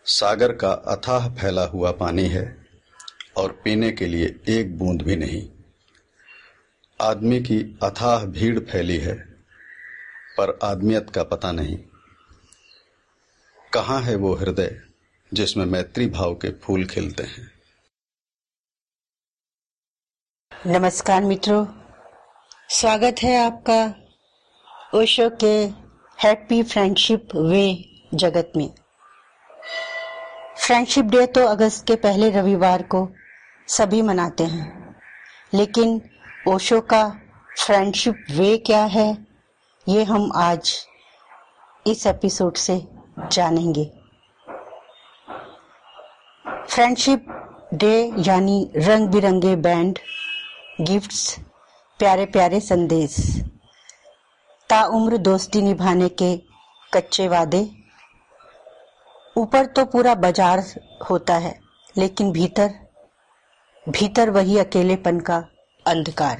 सागर का अथाह फैला हुआ पानी है और पीने के लिए एक बूंद भी नहीं। आदमी की अथाह भीड़ फैली है पर आदमियत का पता नहीं। कहाँ है वो हृदय जिसमें मैत्री भाव के फूल खिलते हैं। नमस्कार मित्रों, स्वागत है आपका ओशो के हैप्पी फ्रेंडशिप वे जगत में। फ्रेंडशिप डे तो अगस्त के पहले रविवार को सभी मनाते हैं, लेकिन ओशो का फ्रेंडशिप वे क्या है ये हम आज इस एपिसोड से जानेंगे। फ्रेंडशिप डे यानी रंग बिरंगे बैंड, गिफ्ट्स, प्यारे प्यारे संदेश, ताउम्र दोस्ती निभाने के कच्चे वादे। ऊपर तो पूरा बाजार होता है, लेकिन भीतर वही अकेलेपन का अंधकार।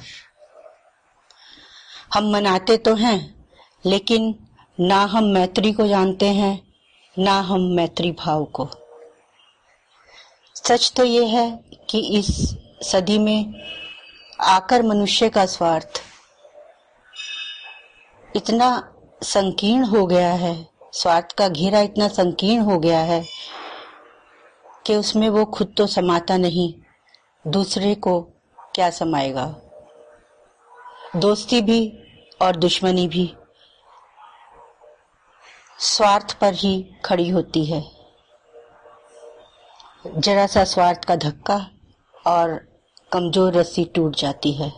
हम मनाते तो हैं, लेकिन ना हम मैत्री को जानते हैं, ना हम मैत्री भाव को। सच तो ये है कि इस सदी में आकर मनुष्य का स्वार्थ इतना संकीर्ण हो गया है, स्वार्थ का घेरा इतना संकीर्ण हो गया है कि उसमें वो खुद तो समाता नहीं, दूसरे को क्या समाएगा। दोस्ती भी और दुश्मनी भी स्वार्थ पर ही खड़ी होती है। जरा सा स्वार्थ का धक्का और कमजोर रस्सी टूट जाती है।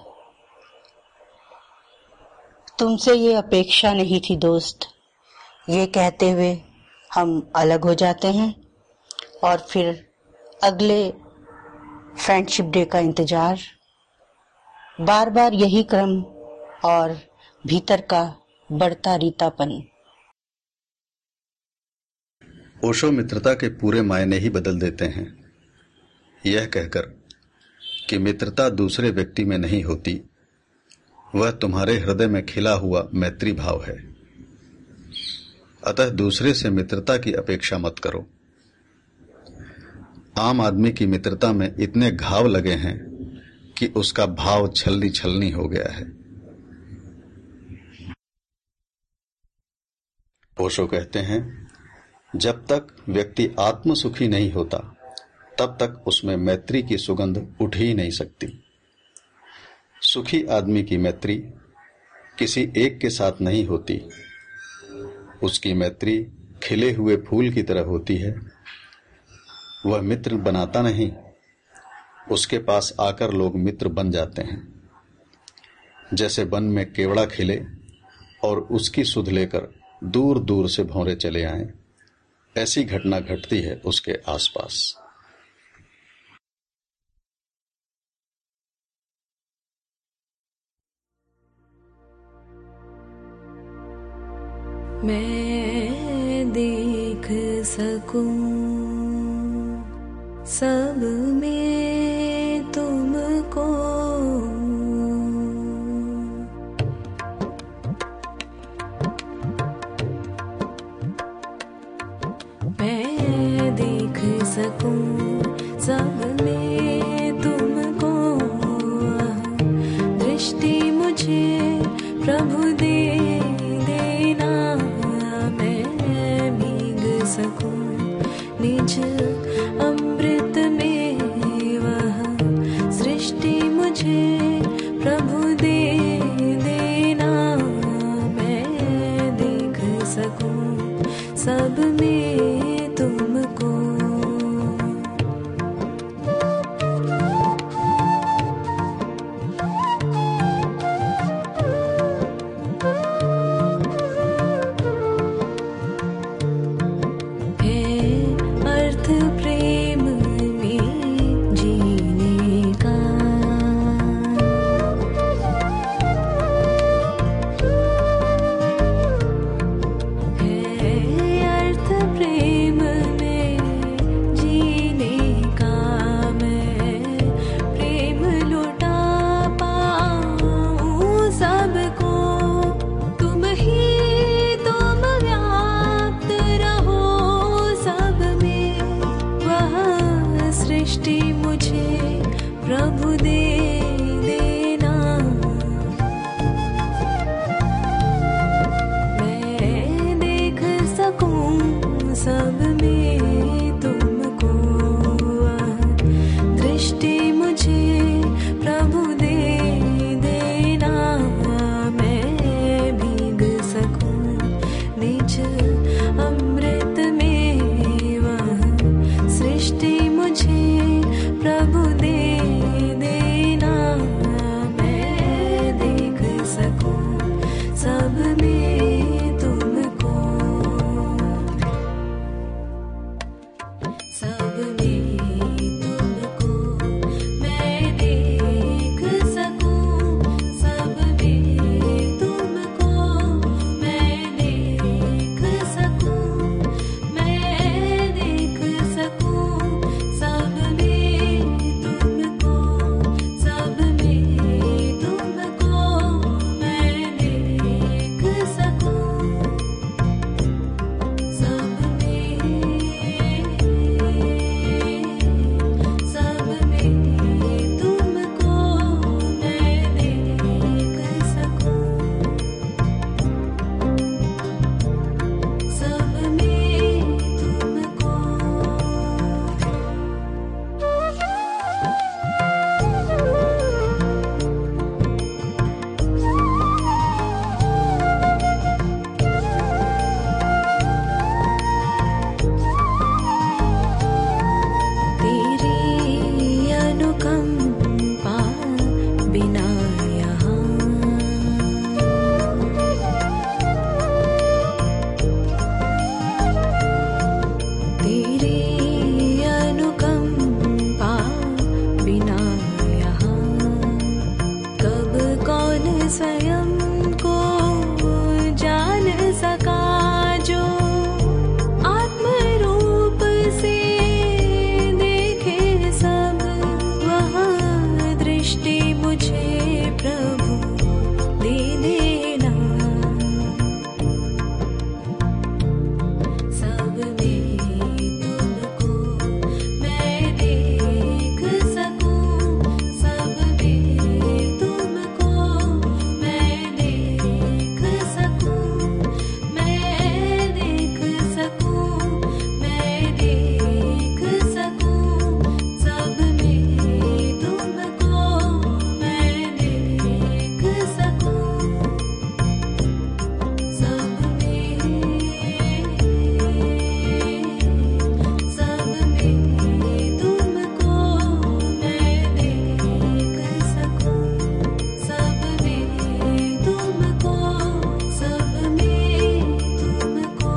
तुमसे ये अपेक्षा नहीं थी दोस्त, ये कहते हुए हम अलग हो जाते हैं और फिर अगले फ्रेंडशिप डे का इंतजार, बार बार यही क्रम और भीतर का बढ़ता रीतापन। ओशो मित्रता के पूरे मायने ही बदल देते हैं, यह कहकर कि मित्रता दूसरे व्यक्ति में नहीं होती, वह तुम्हारे हृदय में खिला हुआ मैत्री भाव है। अतः दूसरे से मित्रता की अपेक्षा मत करो। आम आदमी की मित्रता में इतने घाव लगे हैं कि उसका भाव छलनी छलनी हो गया है। ओशो कहते हैं, जब तक व्यक्ति आत्मसुखी नहीं होता तब तक उसमें मैत्री की सुगंध उठ ही नहीं सकती। सुखी आदमी की मैत्री किसी एक के साथ नहीं होती, उसकी मैत्री खिले हुए फूल की तरह होती है। वह मित्र बनाता नहीं, उसके पास आकर लोग मित्र बन जाते हैं। जैसे वन में केवड़ा खिले और उसकी सुध लेकर दूर दूर से भौरे चले आएं, ऐसी घटना घटती है उसके आसपास। मैं देख सकूं सब में तुमको, मैं देख सकूं सब में तुमको, दृष्टि मुझे प्रभु दे देना, मैं भीग सकूं निज अमृत में, वह सृष्टि मुझे प्रभु दे देना, मैं देख सकूं सब में तुमको। प्रेम सब में तुमको दृष्टि मुझे प्रभु दे देना, मैं भीग सकूं निज अमृत में वह सृष्टि मुझे प्रभु दे देना, मैं देख सकूं सब में तुमको, सब में तुमको मैं देख सकूं, सब में तुमको मैं देख सकूं, मैं देख सकूं सब में तुमको, सब में तुमको मैं देख सकूं, सब में तुमको मैं देख सकूं, सब में तुमको। तेरी अनुकंपा बिना यहाँ तेरी अनुकंपा बिना यहाँ कब कौन स्वयं को जान सका, जो आत्मरूप से देखे सब वह दृष्टि मुझे प्रभु दे देना, सब में तुमको मैं देख सकूं, सब में तुमको मैं देख सकूं, मैं देख सकूं, मैं देख सकूं सब में तुमको मैं देख सकूं, सब में तुमको मैं देख सकूं, सब में तुमको, सब में तुमको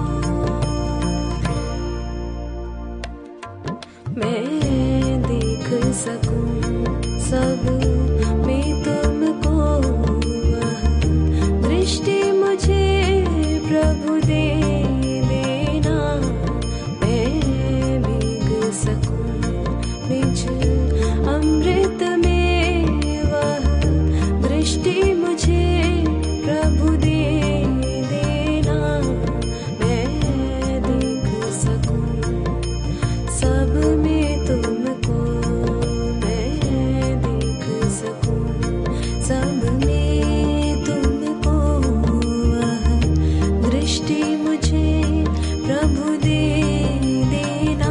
मैं देख सकूं, सब में तुमको वह दृष्टि मुझे प्रभु दे देना, मैं भीग सकूं निज अमृत में वह दृष्टि मुझे प्रभु दे देना, मैं देख सकूं सब में तुमको मैं देख सकूं, सब में तुमको वह दृष्टि मुझे प्रभु दे देना,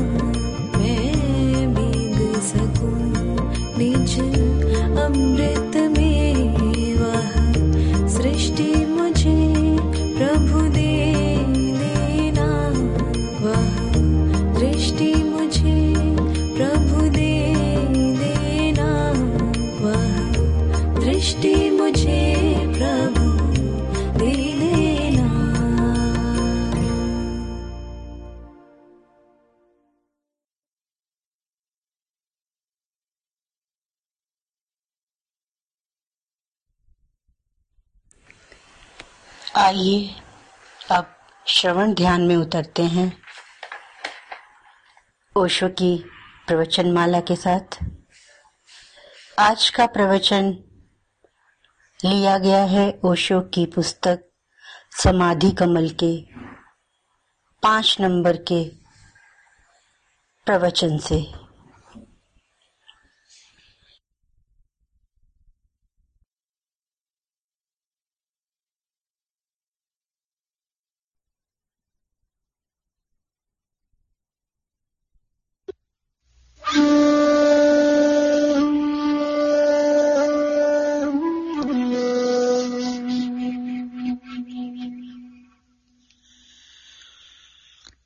मैं भीग सकूं निज अमृत में वह सृष्टि मुझे प्रभु दे देना, वह दृष्टि मुझे प्रभु दे देना, वह दृष्टि मुझे प्रभु दे देना। आइए अब श्रवण ध्यान में उतरते हैं ओशो की प्रवचनमाला के साथ। आज का प्रवचन लिया गया है ओशो की पुस्तक समाधि कमल के 5 नंबर के प्रवचन से।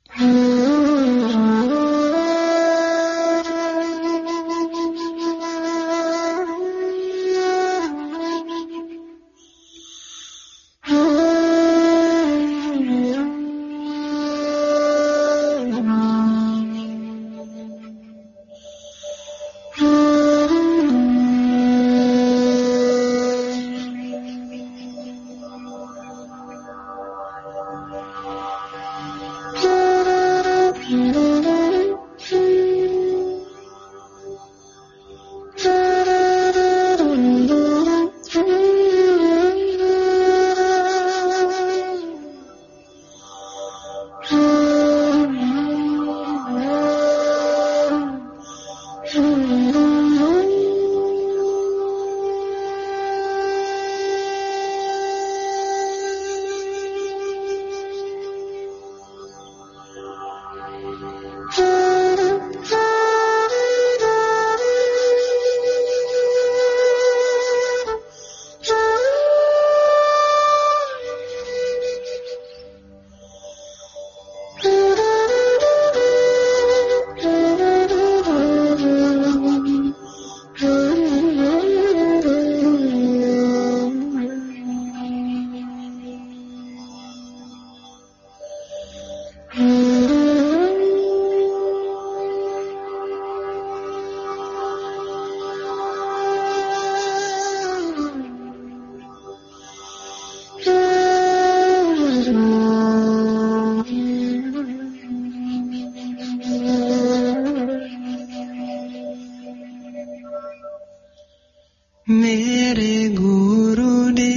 मेरे गुरु ने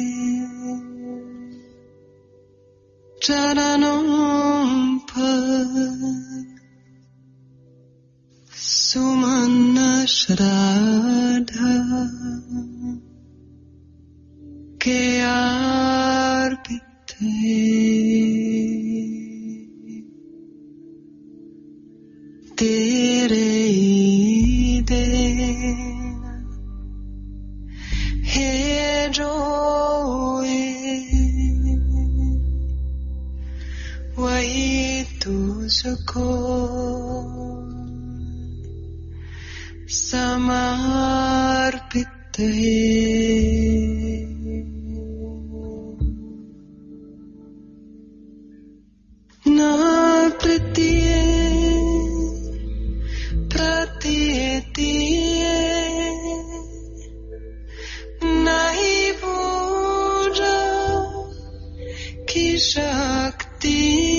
चरणों पर सुमन श्रद्धा के अर्पित तेरे हे जो वही तुझको समर्पित न प्रतीति नहीं पूजा की शक्ति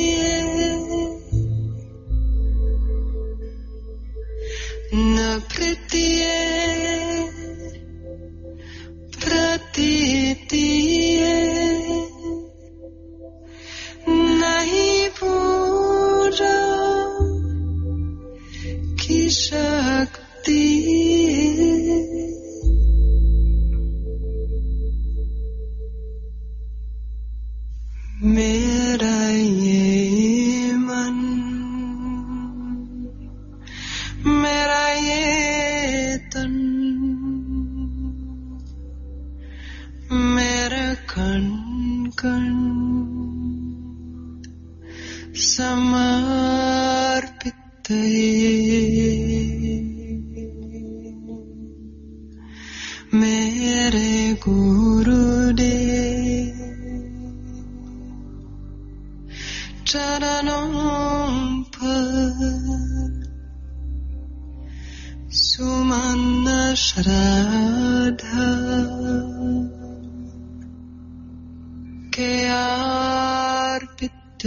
न प्रतीति नहीं पूजा की शक्ति मेरा ये मन मेरा ये तन मेरा कण कण समर्पित मेरे गुरुदेव चरणों पर सुमन श्रद्धा के अर्पित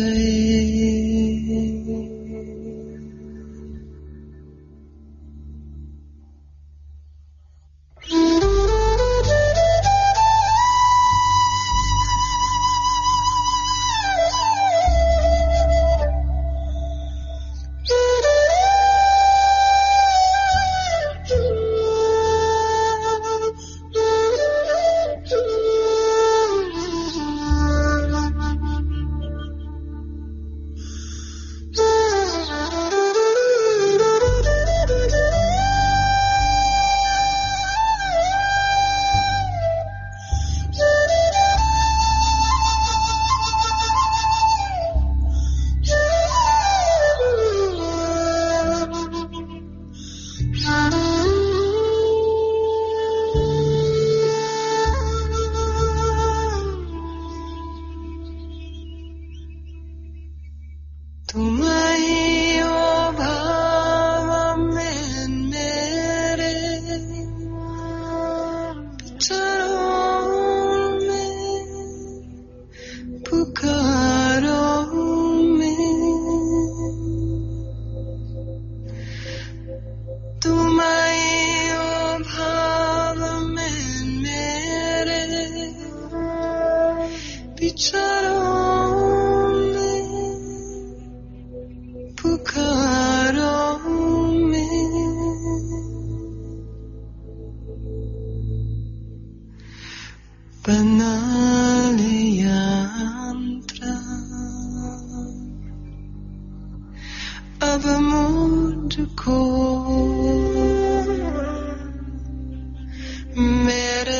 तुम्हारी ओ भाव में मेरे विचारों में पुकारों में तुम्हारी ओ भाव में मेरे विचारों बना लिया यंत्र अब मुझको मेरे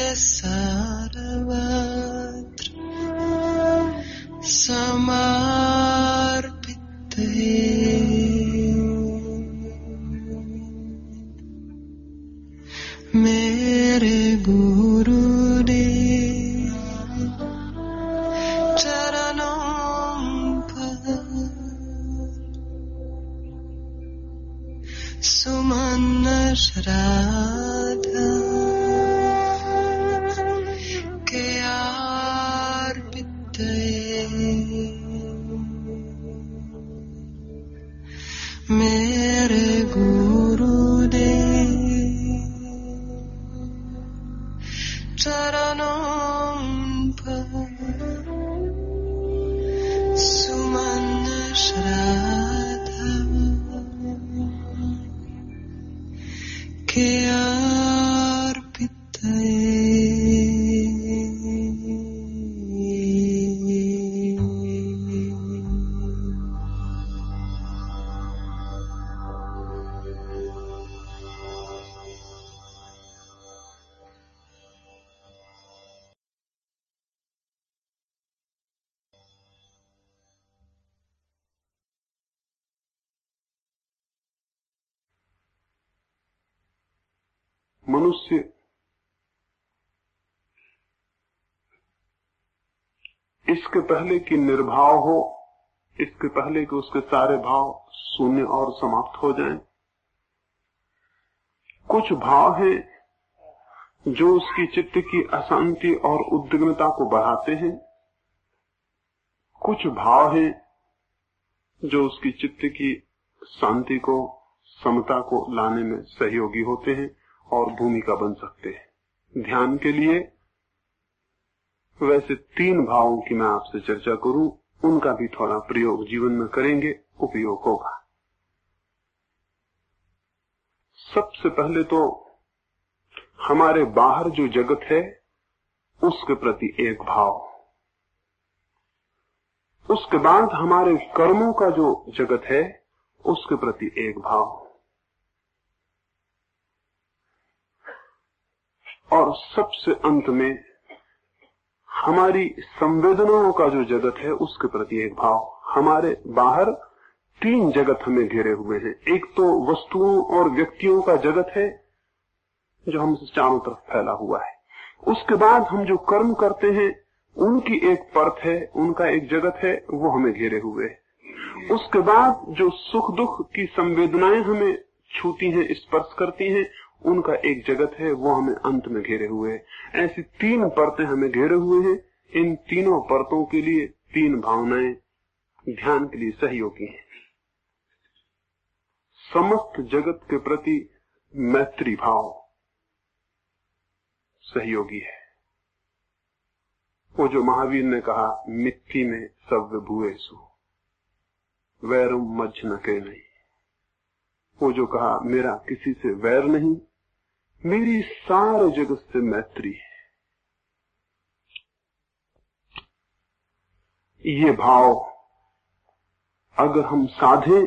सर्वत्र समर्पित है। मेरे गुरुदेव चरणों पर सुमन श्राद्धा के अर्पित मेरे गुरुदेव चरणों पर सुमन श्राद्धा के अर्पित मनुष्य इसके पहले कि निर्भाव हो, इसके पहले कि उसके सारे भाव शून्य और समाप्त हो जाएं, कुछ भाव हैं जो उसकी चित्त की अशांति और उद्विग्नता को बढ़ाते हैं, कुछ भाव हैं जो उसकी चित्त की शांति को, समता को लाने में सहयोगी होते हैं और भूमिका बन सकते हैं। ध्यान के लिए वैसे 3 भावों की मैं आपसे चर्चा करूं, उनका भी थोड़ा प्रयोग जीवन में करेंगे, उपयोग होगा। सबसे पहले तो हमारे बाहर जो जगत है उसके प्रति एक भाव, उसके बाद हमारे कर्मों का जो जगत है उसके प्रति एक भाव, और सबसे अंत में हमारी संवेदनाओं का जो जगत है उसके प्रति एक भाव। हमारे बाहर 3 जगत हमें घेरे हुए हैं। एक तो वस्तुओं और व्यक्तियों का जगत है जो हमसे चारों तरफ फैला हुआ है। उसके बाद हम जो कर्म करते हैं उनकी एक परत है, उनका एक जगत है, वो हमें घेरे हुए है। उसके बाद जो सुख दुख की संवेदनाएं हमें छूती हैं, स्पर्श करती हैं, उनका एक जगत है, वो हमें अंत में घेरे हुए है। ऐसी 3 परतें हमें घेरे हुए हैं। इन तीनों परतों के लिए 3 भावनाएं ध्यान के लिए सहयोगी हैं। समस्त जगत के प्रति मैत्री भाव सहयोगी है। वो जो महावीर ने कहा, मिट्टी में सव्य भूएसु वैरम मज्झ न के नहीं, वो जो कहा मेरा किसी से वैर नहीं, मेरी सारे जगत से मैत्री है। ये भाव अगर हम साधें,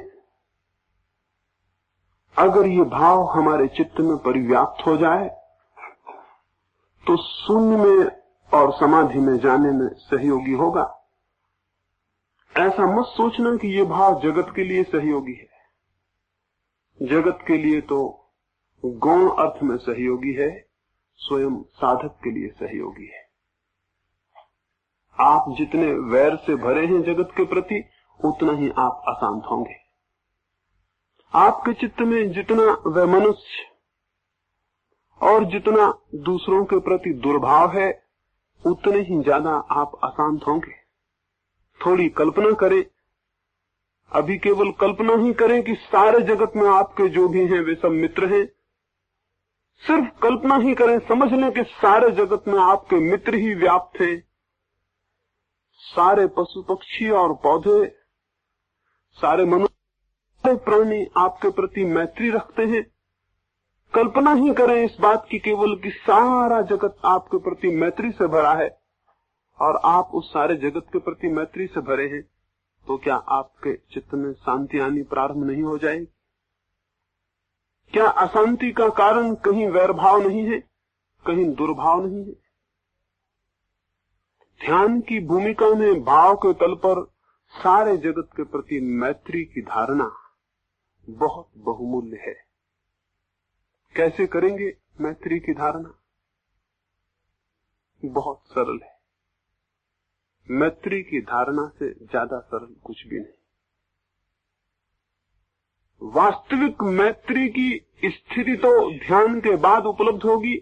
अगर ये भाव हमारे चित्त में परिव्याप्त हो जाए तो शून्य में और समाधि में जाने में सहयोगी होगा। ऐसा मत सोचना कि ये भाव जगत के लिए सहयोगी है। जगत के लिए तो गौण अर्थ में सहयोगी है, स्वयं साधक के लिए सहयोगी है। आप जितने वैर से भरे हैं जगत के प्रति, उतना ही आप अशांत होंगे। आपके चित्त में जितना वैमनस्य और जितना दूसरों के प्रति दुर्भाव है, उतने ही ज्यादा आप अशांत होंगे। थोड़ी कल्पना करें, अभी केवल कल्पना ही करें कि सारे जगत में आपके जो भी हैं वे सब मित्र हैं। सिर्फ कल्पना ही करें, समझ लें कि सारे जगत में आपके मित्र ही व्याप्त हैं। सारे पशु पक्षी और पौधे, सारे मनुष्य प्राणी आपके प्रति मैत्री रखते हैं। कल्पना ही करें इस बात की केवल कि सारा जगत आपके प्रति मैत्री से भरा है और आप उस सारे जगत के प्रति मैत्री से भरे हैं, तो क्या आपके चित्त में शांति आनी प्रारंभ नहीं हो जाएगी? क्या अशांति का कारण कहीं वैरभाव नहीं है, कहीं दुर्भाव नहीं है? ध्यान की भूमिका में भाव के तल पर सारे जगत के प्रति मैत्री की धारणा बहुत बहुमूल्य है। कैसे करेंगे मैत्री की धारणा? बहुत सरल है। मैत्री की धारणा से ज्यादा सरल कुछ भी नहीं। वास्तविक मैत्री की स्थिति तो ध्यान के बाद उपलब्ध होगी।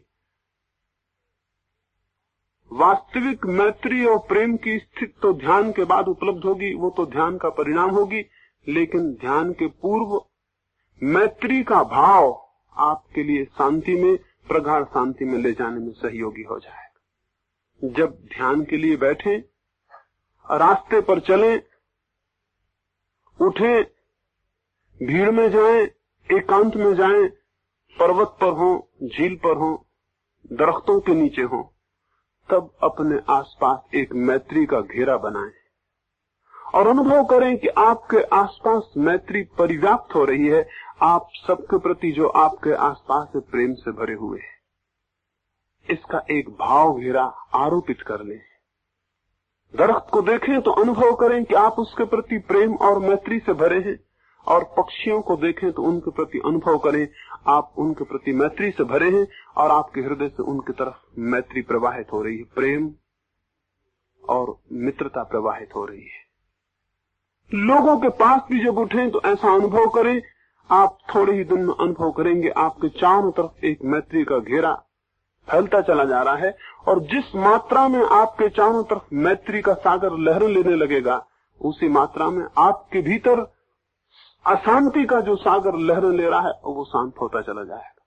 वास्तविक मैत्री और प्रेम की स्थिति तो ध्यान के बाद उपलब्ध होगी, वो तो ध्यान का परिणाम होगी। लेकिन ध्यान के पूर्व मैत्री का भाव आपके लिए शांति में, प्रगाढ़ शांति में ले जाने में सहयोगी हो जाएगा। जब ध्यान के लिए बैठें, रास्ते पर चलें, उठें, भीड़ में जाएं, एकांत में जाएं, पर्वत पर हों, झील पर हों, दरख्तों के नीचे हों, तब अपने आसपास एक मैत्री का घेरा बनाएं और अनुभव करें कि आपके आसपास मैत्री परिव्याप्त हो रही है। आप सबके प्रति जो आपके आसपास से प्रेम से भरे हुए हैं, इसका एक भाव घेरा आरोपित कर लें। दरख्त को देखें तो अनुभव करें कि आप उसके प्रति प्रेम और मैत्री से भरे हैं, और पक्षियों को देखें तो उनके प्रति अनुभव करें आप उनके प्रति मैत्री से भरे हैं और आपके हृदय से उनकी तरफ मैत्री प्रवाहित हो रही है, प्रेम और मित्रता प्रवाहित हो रही है। लोगों के पास भी जब उठें तो ऐसा अनुभव करें। आप थोड़े ही दिन में अनुभव करेंगे आपके चारों तरफ एक मैत्री का घेरा फैलता चला जा रहा है, और जिस मात्रा में आपके चारों तरफ मैत्री का सागर लहरें लेने लगेगा, उसी मात्रा में आपके भीतर अशांति का जो सागर लहरें ले रहा है वो शांत होता चला जाएगा।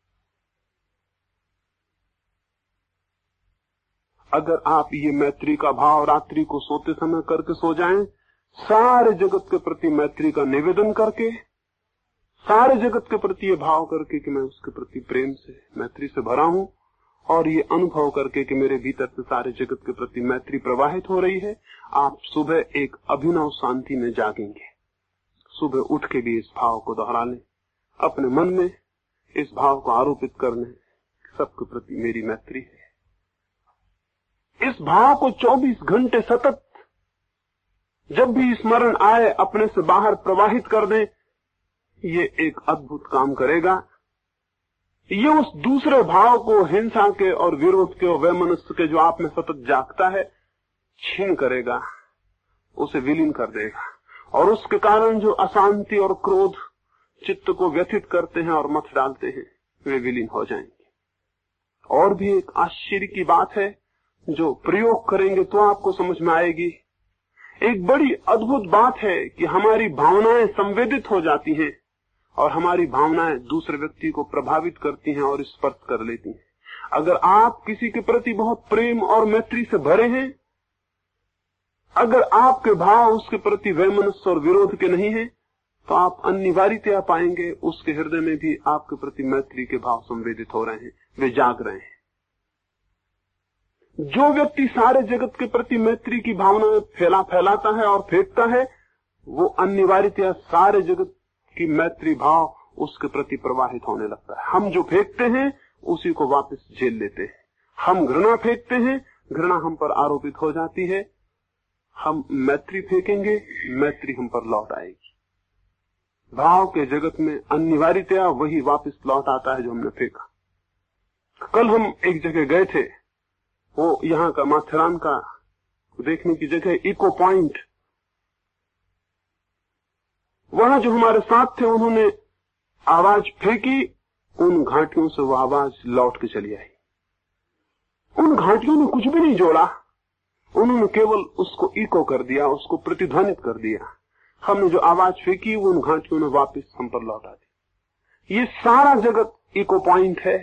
अगर आप ये मैत्री का भाव रात्रि को सोते समय करके सो जाएं, सारे जगत के प्रति मैत्री का निवेदन करके, सारे जगत के प्रति ये भाव करके कि मैं उसके प्रति प्रेम से, मैत्री से भरा हूं, और ये अनुभव करके कि मेरे भीतर से सारे जगत के प्रति मैत्री प्रवाहित हो रही है, आप सुबह एक अभिनव शांति में जागेंगे। सुबह उठ के भी इस भाव को दोहरा लें, अपने मन में इस भाव को आरोपित कर लें, सबके प्रति मेरी मैत्री है। इस भाव को 24 घंटे सतत जब भी स्मरण आए अपने से बाहर प्रवाहित कर दें। ये एक अद्भुत काम करेगा। ये उस दूसरे भाव को, हिंसा के और विरोध के और वैमनस्य के जो आप में सतत जागता है, छीन करेगा, उसे विलीन कर देगा, और उसके कारण जो अशांति और क्रोध चित्त को व्यथित करते हैं और मथ डालते हैं, वे विलीन हो जाएंगे। और भी एक आश्चर्य की बात है जो प्रयोग करेंगे तो आपको समझ में आएगी। एक बड़ी अद्भुत बात है कि हमारी भावनाएं संवेदित हो जाती हैं और हमारी भावनाएं दूसरे व्यक्ति को प्रभावित करती हैं और स्पर्श कर लेती हैं। अगर आप किसी के प्रति बहुत प्रेम और मैत्री से भरे हैं, अगर आपके भाव उसके प्रति वैमनस्य और विरोध के नहीं हैं, तो आप अनिवार्यतया पाएंगे उसके हृदय में भी आपके प्रति मैत्री के भाव संवेदित हो रहे हैं, वे जाग रहे हैं। जो व्यक्ति सारे जगत के प्रति मैत्री की भावना फैलाता है और फेंकता है, वो अनिवार्यतया सारे जगत की मैत्री भाव उसके प्रति प्रवाहित होने लगता है। हम जो फेंकते हैं उसी को वापस झेल लेते हैं। हम घृणा फेंकते हैं, घृणा हम पर आरोपित हो जाती है। हम मैत्री फेंकेंगे, मैत्री हम पर लौट आएगी। भाव के जगत में अनिवार्यतया वही वापस लौट आता है जो हमने फेंका। कल हम एक जगह गए थे, वो यहाँ का माथेरान का देखने की जगह इको पॉइंट। वहां जो हमारे साथ थे उन्होंने आवाज फेंकी, उन घाटियों से वो आवाज लौट के चली आई। उन घाटियों ने कुछ भी नहीं जोड़ा, उन्होंने केवल उसको इको कर दिया, उसको प्रतिध्वनित कर दिया। हमने जो आवाज फेंकी वो उन घाटियों ने वापस हम पर लौटा दी। ये सारा जगत इको पॉइंट है।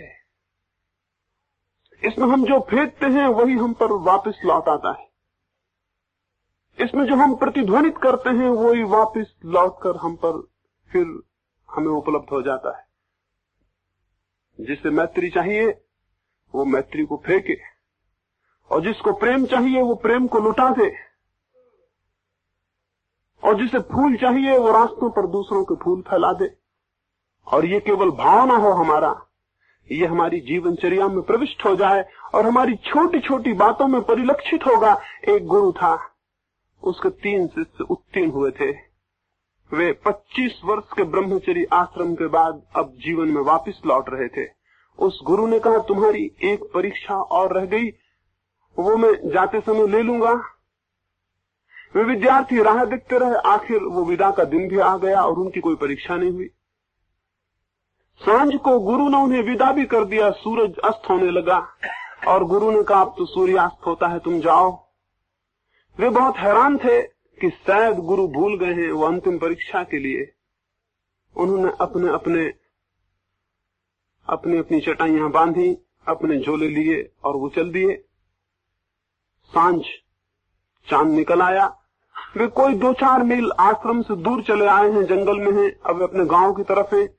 इसमें हम जो फेंकते हैं वही हम पर वापस लौट आता है। इसमें जो हम प्रतिध्वनित करते हैं वही वापस लौटकर हम पर फिर हमें उपलब्ध हो जाता है। जिसे मैत्री चाहिए वो मैत्री को फेंके, और जिसको प्रेम चाहिए वो प्रेम को लुटा दे, और जिसे फूल चाहिए वो रास्तों पर दूसरों के फूल फैला दे। और ये केवल भावना हो हमारा, ये हमारी जीवनचर्या में प्रविष्ट हो जाए और हमारी छोटी छोटी बातों में परिलक्षित होगा। एक गुरु था, उसके 3 शिष्य उत्तीर्ण हुए थे। वे 25 वर्ष के ब्रह्मचर्य आश्रम के बाद अब जीवन में वापस लौट रहे थे। उस गुरु ने कहा, तुम्हारी एक परीक्षा और रह गई, वो मैं जाते समय ले लूंगा। वे विद्यार्थी राह देखते रहे, आखिर वो विदा का दिन भी आ गया और उनकी कोई परीक्षा नहीं हुई। सांझ को गुरु ने उन्हें विदा भी कर दिया, सूरज अस्त होने लगा और गुरु ने कहा, अब तो सूर्यास्त होता है, तुम जाओ। वे बहुत हैरान थे कि शायद गुरु भूल गए हैं वो अंतिम परीक्षा के लिए। उन्होंने अपनी चटाइयां बांधी, अपने झोले लिए और वो चल दिए। सांझ चांद निकल आया। वे कोई 2-4 मील आश्रम से दूर चले आए हैं, जंगल में हैं, अब वे अपने गांव की तरफ हैं।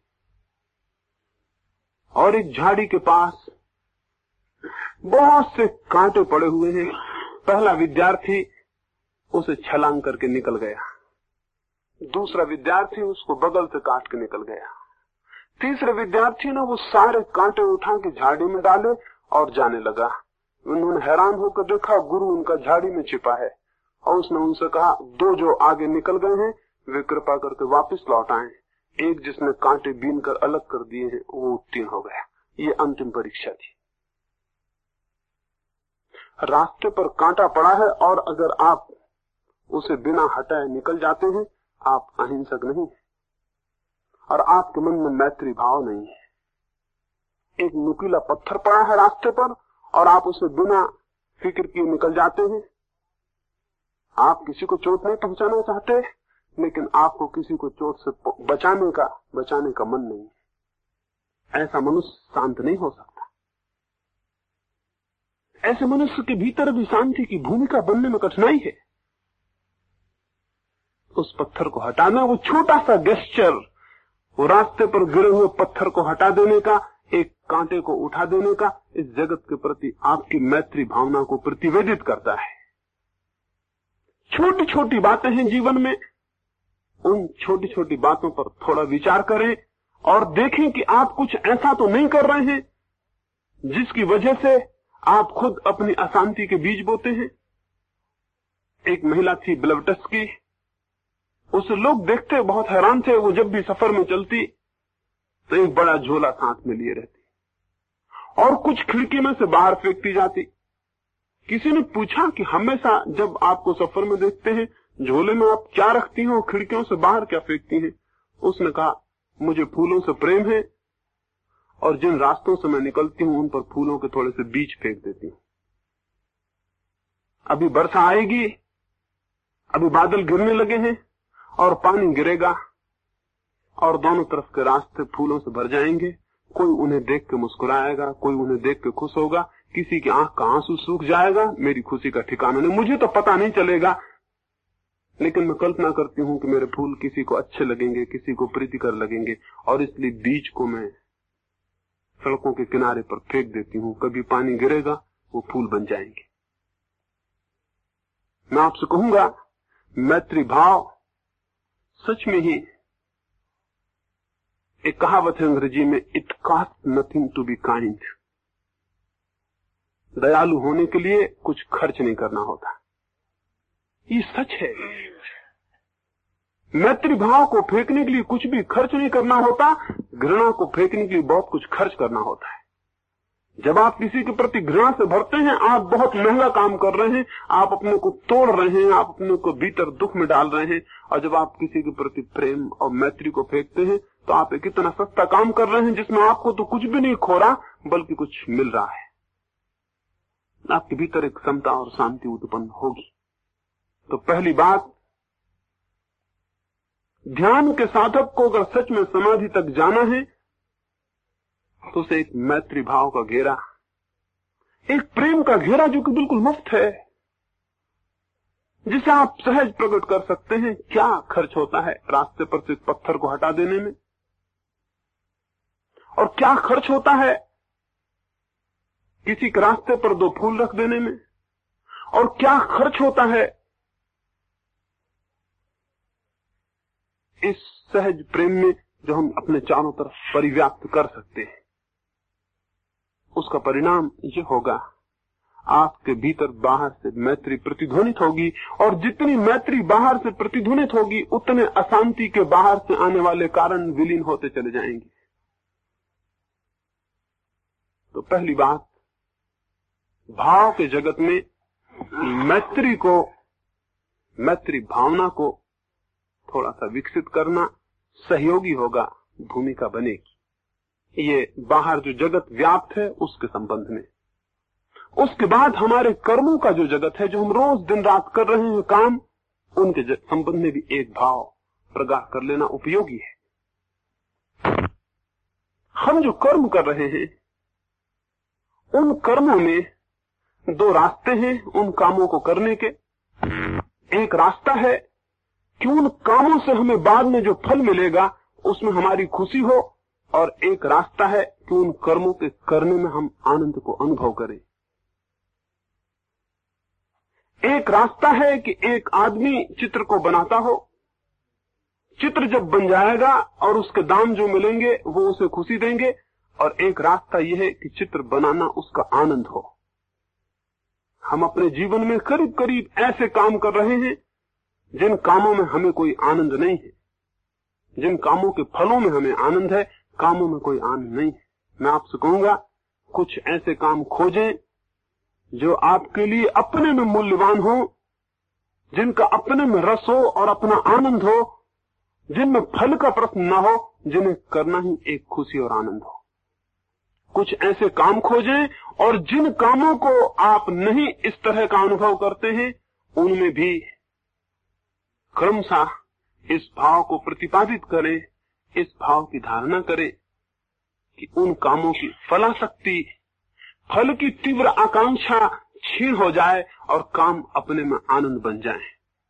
और एक झाड़ी के पास बहुत से कांटे पड़े हुए हैं। पहला विद्यार्थी उसे छलांग करके निकल गया, दूसरा विद्यार्थी उसको बगल से काट के निकल गया, तीसरे विद्यार्थी ने वो सारे कांटे उठा के झाड़ी में डाले और जाने लगा। उन्होंने हैरान होकर देखा गुरु उनका झाड़ी में छिपा है, और उसने उनसे कहा, 2 जो आगे निकल गए हैं वे कृपा करके वापस लौट आए। एक जिसने कांटे बीन कर अलग कर दिए हैं वो उत्तीर्ण हो गया। ये अंतिम परीक्षा थी। रास्ते पर कांटा पड़ा है और अगर आप उसे बिना हटाए निकल जाते हैं, आप अहिंसक नहीं है और आपके मन में मैत्री भाव नहीं है। एक नुकीला पत्थर पड़ा है रास्ते पर और आप उसे बिना फिक्र किए निकल जाते हैं। आप किसी को चोट नहीं पहुंचाना चाहते, लेकिन आपको किसी को चोट से बचाने का मन नहीं है। ऐसा मनुष्य शांत नहीं हो सकता। ऐसे मनुष्य के भीतर भी शांति की भूमिका बनने में कठिनाई है। उस पत्थर को हटाना, वो छोटा सा गेस्चर, वो रास्ते पर गिरे हुए पत्थर को हटा देने का, एक कांटे को उठा देने का, इस जगत के प्रति आपकी मैत्री भावना को प्रतिवेदित करता है। छोटी छोटी बातें हैं जीवन में, उन छोटी छोटी बातों पर थोड़ा विचार करें और देखें कि आप कुछ ऐसा तो नहीं कर रहे हैं जिसकी वजह से आप खुद अपनी अशांति के बीज बोते हैं। एक महिला थी ब्लवटस्की, उसे लोग देखते बहुत हैरान थे। वो जब भी सफर में चलती तो एक बड़ा झोला साथ में लिए रहती और कुछ खिड़की में से बाहर फेंकती जाती। किसी ने पूछा कि हमेशा जब आपको सफर में देखते हैं झोले में आप क्या रखती हैं और खिड़कियों से बाहर क्या फेंकती हैं? उसने कहा, मुझे फूलों से प्रेम है और जिन रास्तों से मैं निकलती हूं उन पर फूलों के थोड़े से बीज फेंक देती हूं। अभी वर्षा आएगी, अभी बादल गिरने लगे हैं और पानी गिरेगा और दोनों तरफ के रास्ते फूलों से भर जाएंगे। कोई उन्हें देख के मुस्कुराएगा, कोई उन्हें देख के खुश होगा, किसी की आंख का आंसू सूख जाएगा, मेरी खुशी का ठिकाना नहीं। मुझे तो पता नहीं चलेगा, लेकिन मैं कल्पना करती हूं कि मेरे फूल किसी को अच्छे लगेंगे, किसी को प्रीतिकर लगेंगे, और इसलिए बीज को मैं सड़कों के किनारे पर फेंक देती हूं। कभी पानी गिरेगा, वो फूल बन जाएंगे। मैं आपसे कहूंगा, मैत्री भाव सच में ही, एक कहावत है अंग्रेजी में, it cost nothing to be kind. दयालु होने के लिए कुछ खर्च नहीं करना होता। ये सच है। मैत्री भाव को फेंकने के लिए कुछ भी खर्च नहीं करना होता, घृणा को फेंकने के लिए बहुत कुछ खर्च करना होता है। जब आप किसी के प्रति घृणा से भरते हैं, आप बहुत महंगा काम कर रहे हैं, आप अपने को तोड़ रहे हैं, आप अपने को भीतर दुख में डाल रहे हैं। और जब आप किसी के प्रति प्रेम और मैत्री को फेंकते हैं तो आप एक इतना सस्ता काम कर रहे हैं जिसमें आपको तो कुछ भी नहीं खो रहा बल्कि कुछ मिल रहा है। आपके भीतर एक समता और शांति उत्पन्न होगी। तो पहली बात, ध्यान के साधक को अगर सच में समाधि तक जाना है तो उसे एक मैत्री भाव का घेरा, एक प्रेम का घेरा जो कि बिल्कुल मुफ्त है, जिसे आप सहज प्रकट कर सकते हैं। क्या खर्च होता है रास्ते पर से पत्थर को हटा देने में, और क्या खर्च होता है किसी के रास्ते पर 2 फूल रख देने में, और क्या खर्च होता है इस सहज प्रेम में जो हम अपने चारों तरफ परिव्याप्त कर सकते हैं। उसका परिणाम ये होगा, आपके भीतर बाहर से मैत्री प्रतिध्वनित होगी, और जितनी मैत्री बाहर से प्रतिध्वनित होगी उतने अशांति के बाहर से आने वाले कारण विलीन होते चले जाएंगे। तो पहली बात, भाव के जगत में मैत्री भावना को थोड़ा सा विकसित करना सहयोगी होगा, भूमिका बनेगी। ये बाहर जो जगत व्याप्त है उसके संबंध में। उसके बाद हमारे कर्मों का जो जगत है, जो हम रोज दिन रात कर रहे हैं काम, उनके संबंध में भी एक भाव प्रगाढ़ कर लेना उपयोगी है। हम जो कर्म कर रहे हैं उन कर्मों में 2 रास्ते हैं उन कामों को करने के। एक रास्ता है कि उन कामों से हमें बाद में जो फल मिलेगा उसमें हमारी खुशी हो, और एक रास्ता है कि उन कर्मों के करने में हम आनंद को अनुभव करें। एक रास्ता है कि एक आदमी चित्र को बनाता हो, चित्र जब बन जाएगा और उसके दाम जो मिलेंगे वो उसे खुशी देंगे, और एक रास्ता यह है कि चित्र बनाना उसका आनंद हो। हम अपने जीवन में करीब करीब ऐसे काम कर रहे हैं जिन कामों में हमें कोई आनंद नहीं है, जिन कामों के फलों में हमें आनंद है, कामों में कोई आनंद नहीं है। मैं आपसे कहूंगा, कुछ ऐसे काम खोजें जो आपके लिए अपने में मूल्यवान हो, जिनका अपने में रस हो और अपना आनंद हो, जिनमें फल का प्रश्न न हो, जिन्हें करना ही एक खुशी और आनंद हो। कुछ ऐसे काम खोजें, और जिन कामों को आप नहीं इस तरह का अनुभव करते हैं उनमें भी क्रमशः इस भाव को प्रतिपादित करें, इस भाव की धारणा करें कि उन कामों की फलासक्ति, फल की तीव्र आकांक्षा क्षीण हो जाए और काम अपने में आनंद बन जाए।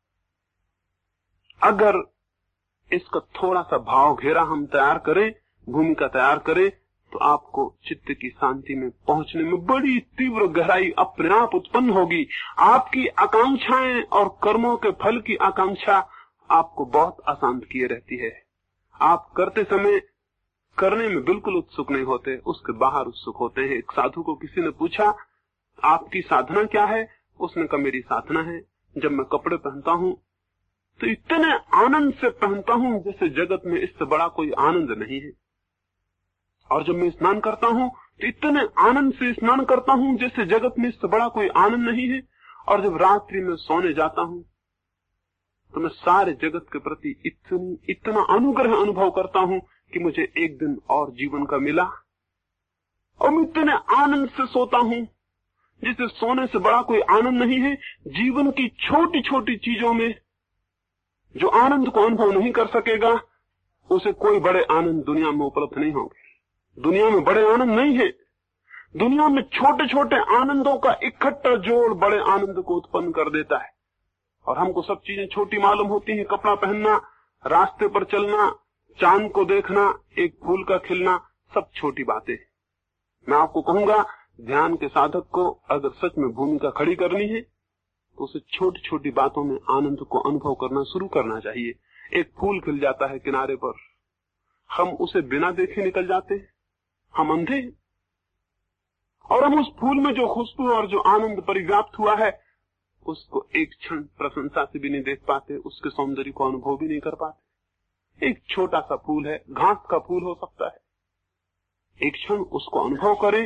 अगर इसका थोड़ा सा भाव घेरा हम तैयार करें, भूमिका तैयार करें, तो आपको चित्त की शांति में पहुंचने में बड़ी तीव्र गहराई अपने आप उत्पन्न होगी। आपकी आकांक्षाएं और कर्मों के फल की आकांक्षा आपको बहुत अशांत किए रहती है। आप करते समय करने में बिल्कुल उत्सुक नहीं होते, उसके बाहर उत्सुक होते हैं। एक साधु को किसी ने पूछा, आपकी साधना क्या है? उसने कहा, मेरी साधना है जब मैं कपड़े पहनता हूं तो इतने आनंद से पहनता हूं जैसे जगत में इससे बड़ा कोई आनंद नहीं है, और जब मैं स्नान करता हूं तो इतने आनंद से स्नान करता हूं जैसे जगत में इससे बड़ा कोई आनंद नहीं है, और जब रात्रि में सोने जाता हूं तो मैं सारे जगत के प्रति इतना अनुग्रह अनुभव करता हूं कि मुझे एक दिन और जीवन का मिला, और मैं इतने आनंद से सोता हूं जिसे सोने से बड़ा कोई आनंद नहीं है। जीवन की छोटी छोटी चीजों में जो आनंद को अनुभव नहीं कर सकेगा उसे कोई बड़े आनंद दुनिया में उपलब्ध नहीं होंगे। दुनिया में बड़े आनंद नहीं है, दुनिया में छोटे छोटे आनंदों का इकट्ठा जोड़ बड़े आनंद को उत्पन्न कर देता है। और हमको सब चीजें छोटी मालूम होती हैं, कपड़ा पहनना, रास्ते पर चलना, चांद को देखना, एक फूल का खिलना, सब छोटी बातें। मैं आपको कहूंगा, ध्यान के साधक को अगर सच में भूमिका खड़ी करनी है तो उसे छोटी छोटी बातों में आनंद को अनुभव करना शुरू करना चाहिए। एक फूल खिल जाता है किनारे पर, हम उसे बिना देखे निकल जाते हैं, हम अंधे हैं, और हम उस फूल में जो खुशबू और जो आनंद परिव्याप्त हुआ है उसको एक क्षण प्रशंसा से भी नहीं देख पाते, उसके सौंदर्य को अनुभव भी नहीं कर पाते। एक छोटा सा फूल है, घास का फूल हो सकता है, एक क्षण उसको अनुभव करें,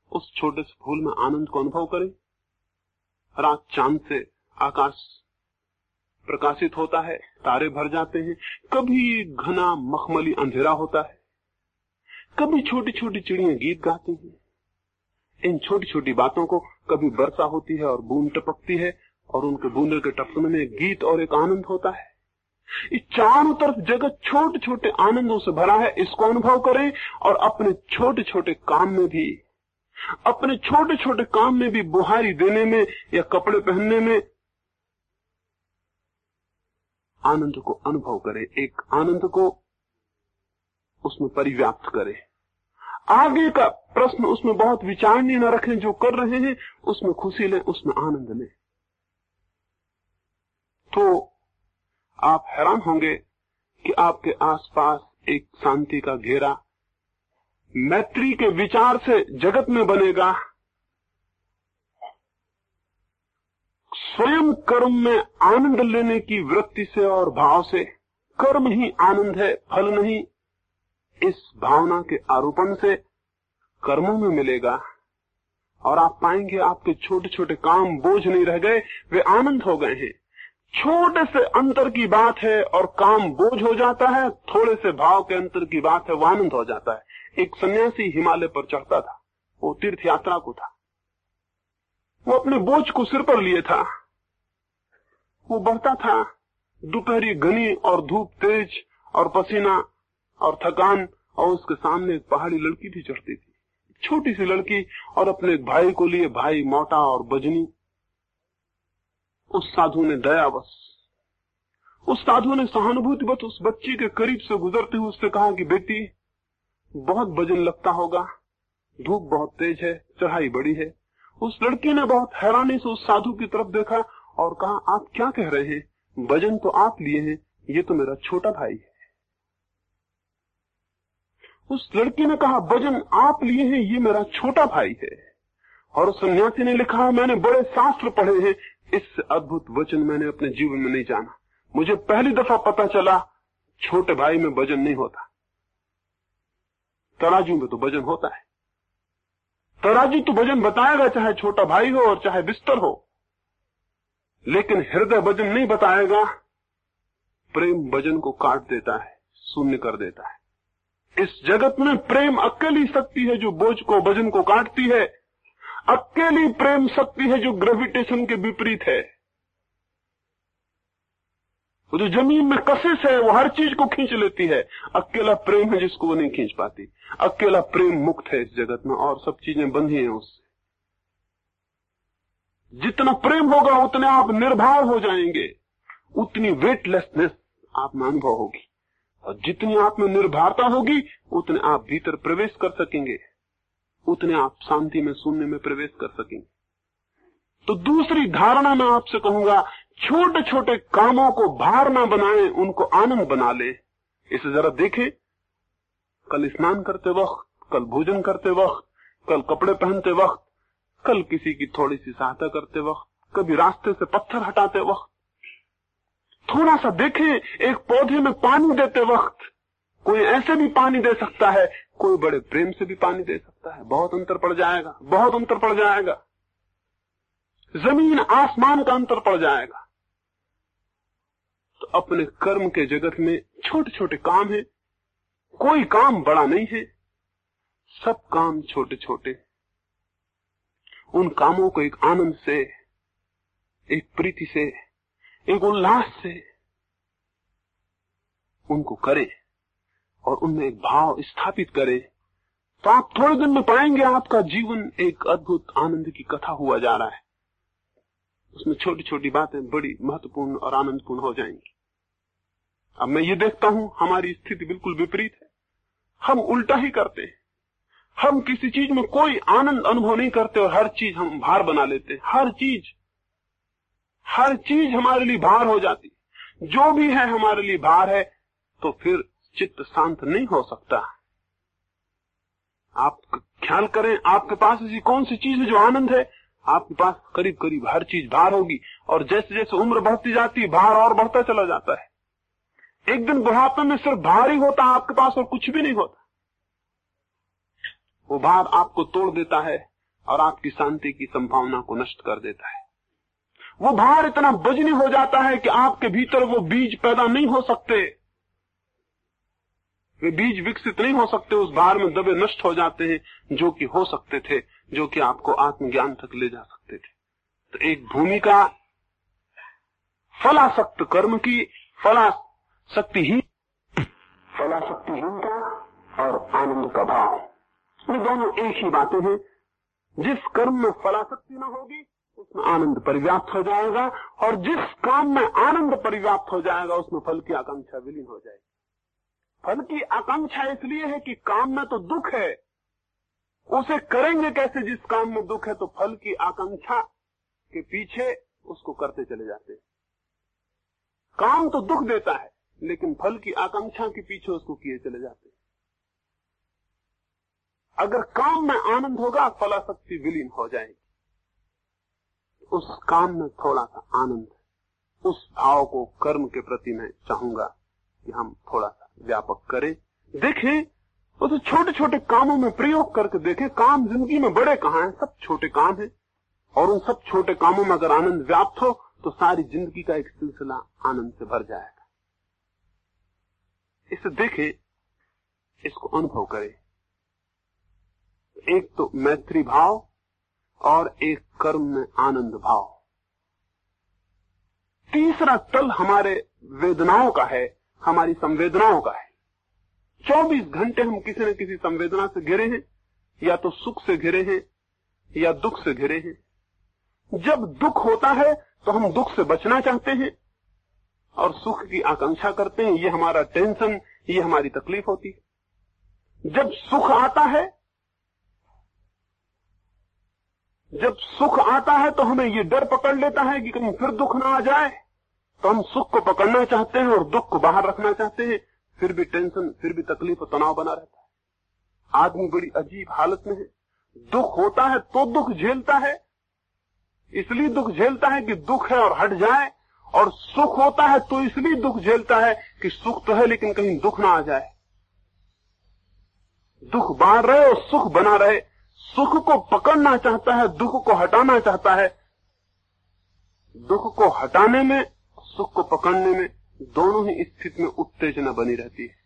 उस छोटे से फूल में आनंद को अनुभव करें। रात चांद से आकाश प्रकाशित होता है, तारे भर जाते हैं, कभी घना मखमली अंधेरा होता है, कभी छोटी छोटी चिड़ियां गीत गाती हैं। इन छोटी छोटी बातों को कभी वर्षा होती है और बूंद टपकती है, और उनके बूंदे के टपकने में एक गीत और एक आनंद होता है। इस चारों तरफ जगत छोटे छोटे आनंदों से भरा है। इसको अनुभव करें और अपने छोटे छोटे काम में भी बुहारी देने में या कपड़े पहनने में आनंद को अनुभव करें। एक आनंद को उसमें परिव्याप्त करें। आगे का प्रश्न उसमें बहुत विचारणीय न रखें, जो कर रहे हैं उसमें खुशी लें, उसमें आनंद लें। तो आप हैरान होंगे कि आपके आसपास एक शांति का घेरा मैत्री के विचार से जगत में बनेगा। स्वयं कर्म में आनंद लेने की वृत्ति से और भाव से, कर्म ही आनंद है, फल नहीं, इस भावना के आरोपण से कर्मों में मिलेगा। और आप पाएंगे आपके छोटे छोटे काम बोझ नहीं रह गए, वे आनंद हो गए हैं। छोटे से अंतर की बात है और काम बोझ हो जाता है, थोड़े से भाव के अंतर की बात है, वो आनंद हो जाता है। एक सन्यासी हिमालय पर चढ़ता था, वो तीर्थ यात्रा को था, वो अपने बोझ को सिर पर लिए था, वो बढ़ता था। दोपहरी घनी और धूप तेज और पसीना और थकान, और उसके सामने एक पहाड़ी लड़की भी चढ़ती थी, छोटी सी लड़की, और अपने एक भाई को लिए, भाई मोटा और बजनी। उस साधु ने दयावश, उस साधु ने सहानुभूतिवश उस बच्ची के करीब से गुजरते हुए उससे कहा कि बेटी, बहुत वजन लगता होगा, धूप बहुत तेज है, चढ़ाई बड़ी है। उस लड़की ने बहुत हैरानी से उस साधु की तरफ देखा और कहा, आप क्या कह रहे हैं? वजन तो आप लिए हैं, ये तो मेरा छोटा भाई है। उस लड़की ने कहा, वजन आप लिए हैं, ये मेरा छोटा भाई है। और उस सन्यासी ने लिखा, मैंने बड़े शास्त्र पढ़े हैं, इससे अद्भुत वचन मैंने अपने जीवन में नहीं जाना। मुझे पहली दफा पता चला छोटे भाई में वजन नहीं होता, तराजू में तो वजन होता है। तराजू तो वजन बताएगा, चाहे छोटा भाई हो और चाहे बिस्तर हो, लेकिन हृदय वजन नहीं बताएगा। प्रेम वजन को काट देता है, शून्य कर देता है। इस जगत में प्रेम अकेली शक्ति है जो बोझ को, वजन को काटती है। अकेली प्रेम शक्ति है जो ग्रेविटेशन के विपरीत है। वो जो जमीन में कशिश है, वो हर चीज को खींच लेती है। अकेला प्रेम है जिसको वो नहीं खींच पाती। अकेला प्रेम मुक्त है इस जगत में, और सब चीजें बंधी हैं उससे। जितना प्रेम होगा उतने आप निर्भर हो जाएंगे, उतनी वेटलेसनेस आप में अनुभव होगी, और जितनी आप में निर्भरता होगी उतने आप भीतर प्रवेश कर सकेंगे, उतने आप शांति में, शून्य में प्रवेश कर सकेंगे। तो दूसरी धारणा मैं आपसे कहूंगा, छोटे छोटे कामों को भार ना बनाएं, उनको आनंद बना ले। इसे जरा देखें, कल स्नान करते वक्त, कल भोजन करते वक्त, कल कपड़े पहनते वक्त, कल किसी की थोड़ी सी सहायता करते वक्त, कभी रास्ते से पत्थर हटाते वक्त, थोड़ा सा देखें। एक पौधे में पानी देते वक्त कोई ऐसे भी पानी दे सकता है, कोई बड़े प्रेम से भी पानी दे सकता है। बहुत अंतर पड़ जाएगा, बहुत अंतर पड़ जाएगा। जमीन आसमान का अंतर पड़ जाएगा। तो अपने कर्म के जगत में छोटे छोटे काम है, कोई काम बड़ा नहीं है, सब काम छोटे छोटे। उन कामों को एक आनंद से, एक प्रीति से, एक उल्लास से उनको करें और उनमें एक भाव स्थापित करें, तो आप थोड़े दिन में पाएंगे आपका जीवन एक अद्भुत आनंद की कथा हुआ जा रहा है। उसमें छोटी छोटी बातें बड़ी महत्वपूर्ण और आनंदपूर्ण हो जाएंगी। अब मैं ये देखता हूं हमारी स्थिति बिल्कुल विपरीत है। हम उल्टा ही करते हैं। हम किसी चीज में कोई आनंद अनुभव नहीं करते और हर चीज हम भार बना लेते हैं। हर चीज हमारे लिए भार हो जाती। जो भी है हमारे लिए भार है, तो फिर चित्त शांत नहीं हो सकता। आप ख्याल करें, आपके पास ऐसी कौन सी चीज है जो आनंद है? आपके पास करीब करीब हर चीज भार होगी, और जैसे जैसे उम्र बढ़ती जाती है भार और बढ़ता चला जाता है। एक दिन बुढ़ापे में सिर्फ भार ही होता है आपके पास और कुछ भी नहीं होता। वो भार आपको तोड़ देता है, और आपकी शांति की संभावना को नष्ट कर देता है। वो भार इतना वजनी हो जाता है कि आपके भीतर वो बीज पैदा नहीं हो सकते, वे बीज विकसित नहीं हो सकते, उस भार में दबे नष्ट हो जाते हैं जो कि हो सकते थे, जो कि आपको आत्मज्ञान तक ले जा सकते थे। तो एक भूमिका फलासक्त कर्म की, फलाशक्तिहीनता और आनंद का भाव, ये दोनों एक ही बातें हैं। जिस कर्म में फलाशक्ति न होगी उसमें आनंद परिव्याप्त हो जाएगा, और जिस काम में आनंद परिव्याप्त हो जाएगा उसमें फल की आकांक्षा विलीन हो जाएगी। फल की आकांक्षा इसलिए है कि काम में तो दुख है, उसे करेंगे कैसे जिस काम में दुख है, तो फल की आकांक्षा के पीछे उसको करते चले जाते हैं। काम तो दुख देता है लेकिन फल की आकांक्षा के पीछे उसको किए चले जाते हैं। अगर काम में आनंद होगा फलाशक्ति विलीन हो जाएगी। उस काम में थोड़ा सा आनंद, उस भाव को कर्म के प्रति मैं चाहूंगा कि हम थोड़ा सा व्यापक करें। देखें, उस छोटे छोटे कामों में प्रयोग करके देखें। काम जिंदगी में बड़े कहां हैं, सब छोटे काम हैं, और उन सब छोटे कामों में अगर आनंद व्याप्त हो तो सारी जिंदगी का एक सिलसिला आनंद से भर जाएगा। इसे देखें, इसको अनुभव करें। एक तो मैत्री भाव और एक कर्म में आनंद भाव। तीसरा तल हमारे वेदनाओं का है, हमारी संवेदनाओं का है। 24 घंटे हम किसी न किसी संवेदना से घिरे हैं, या तो सुख से घिरे हैं या दुख से घिरे हैं। जब दुख होता है तो हम दुख से बचना चाहते हैं और सुख की आकांक्षा करते हैं। ये हमारा टेंशन, ये हमारी तकलीफ होती है। जब सुख आता है तो हमें ये डर पकड़ लेता है कि कहीं फिर दुख ना आ जाए, तो हम सुख को पकड़ना चाहते हैं और दुख को बाहर रखना चाहते हैं। फिर भी टेंशन, फिर भी तकलीफ और तनाव बना रहता है। आदमी बड़ी अजीब हालत में है। दुख होता है तो दुख झेलता है, इसलिए दुख झेलता है कि दुख है और हट जाए, और सुख होता है तो इसलिए दुख झेलता है कि सुख तो है लेकिन कहीं दुख ना आ जाए, दुख बाहर रहे और सुख बना रहे। सुख को पकड़ना चाहता है, दुख को हटाना चाहता है। दुख को हटाने में, सुख को पकड़ने में, दोनों ही स्थिति में उत्तेजना बनी रहती है।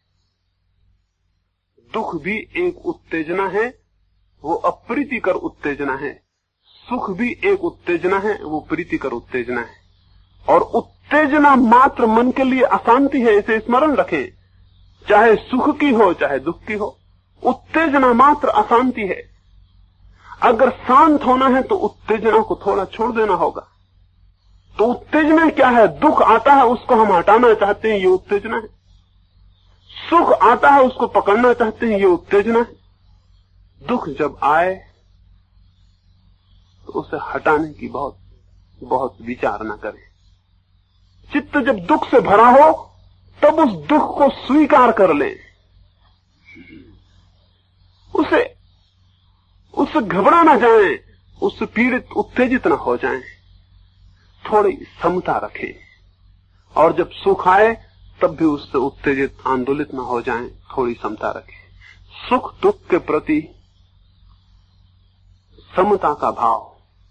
दुख भी एक उत्तेजना है, वो अप्रीतिकर उत्तेजना है। सुख भी एक उत्तेजना है, वो प्रीतिकर उत्तेजना है। और उत्तेजना मात्र मन के लिए अशांति है, इसे स्मरण रखें। चाहे सुख की हो चाहे दुख की हो, उत्तेजना मात्र अशांति है। अगर शांत होना है तो उत्तेजना को थोड़ा छोड़ देना होगा। तो उत्तेजना क्या है? दुख आता है उसको हम हटाना चाहते हैं, ये उत्तेजना है। सुख आता है उसको पकड़ना चाहते हैं, ये उत्तेजना है। दुख जब आए तो उसे हटाने की बहुत विचार न करें। चित्त जब दुख से भरा हो तब उस दुख को स्वीकार कर लें, उससे घबरा ना जाएं, उससे पीड़ित उत्तेजित ना हो जाएं। थोड़ी समता रखें, और जब सुख आए तब भी उससे उत्तेजित आंदोलित ना हो जाएं, थोड़ी समता रखें। सुख दुख के प्रति समता का भाव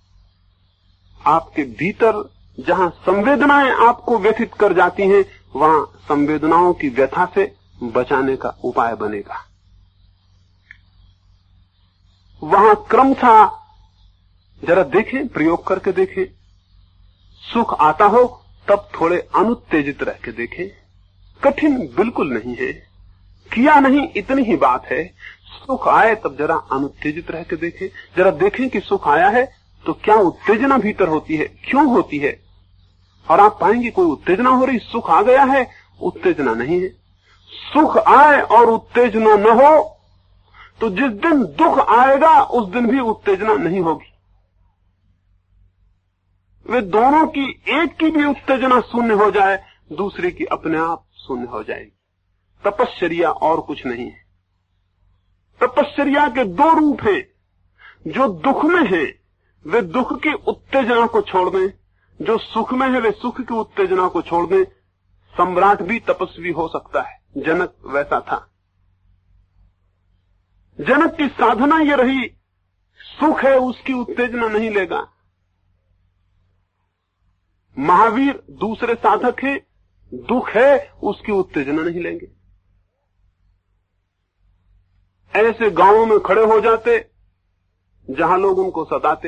आपके भीतर, जहां संवेदनाएं आपको व्यथित कर जाती हैं, वहां संवेदनाओं की व्यथा से बचाने का उपाय बनेगा। वहां क्रमशः जरा देखें, प्रयोग करके देखें। सुख आता हो तब थोड़े अनुत्तेजित रह के देखें। कठिन बिल्कुल नहीं है, किया नहीं इतनी ही बात है। सुख आए तब जरा अनुत्तेजित रह के देखें। जरा देखें कि सुख आया है तो क्या उत्तेजना भीतर होती है, क्यों होती है। और आप पाएंगे कोई उत्तेजना हो रही, सुख आ गया है, उत्तेजना नहीं है। सुख आए और उत्तेजना न हो तो जिस दिन दुख आएगा उस दिन भी उत्तेजना नहीं होगी। वे दोनों की, एक की भी उत्तेजना शून्य हो जाए, दूसरे की अपने आप शून्य हो जाएगी। तपश्चर्या और कुछ नहीं है। तपश्चर्या के दो रूप हैं। जो दुख में है वे दुख की उत्तेजना को छोड़ दें, जो सुख में है वे सुख की उत्तेजना को छोड़ दें। सम्राट भी तपस्वी हो सकता है, जनक वैसा था। जनक की साधना ये रही, सुख है उसकी उत्तेजना नहीं लेगा। महावीर दूसरे साधक हैं, दुख है उसकी उत्तेजना नहीं लेंगे। ऐसे गांवों में खड़े हो जाते जहां लोग उनको सताते,